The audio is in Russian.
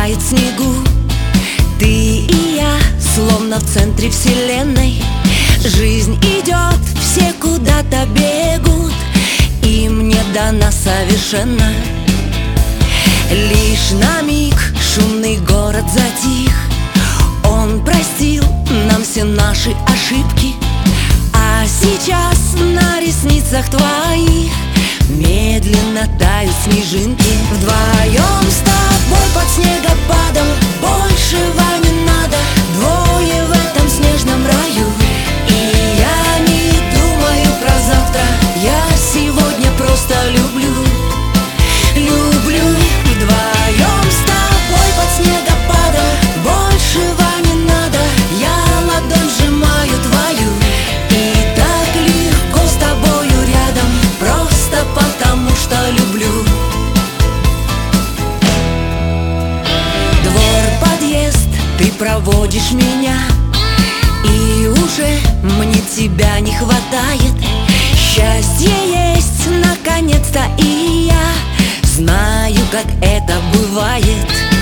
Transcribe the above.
тает в снегу. Ты и я, словно в центре вселенной. Жизнь идет, все куда-то бегут, им не дана совершенно. Лишь на миг шумный город затих. Он простил нам все наши ошибки, а сейчас на ресницах твоих медленно тают снежинки. Вдвоем с тобой под снегопадом большего не надо. Двое в этом снежном раю. И я не думаю про завтра, я сегодня просто люблю. Люблю. Вдвоем с тобой под снегопадом большего не надо. Я ладонь сжимаю твою, и так легко с тобою рядом, просто потому что люблю. Двор, подъезд, ты проводишь меня, и уже мне тебя не хватает. Счастье есть наконец-то, и я знаю, как это бывает.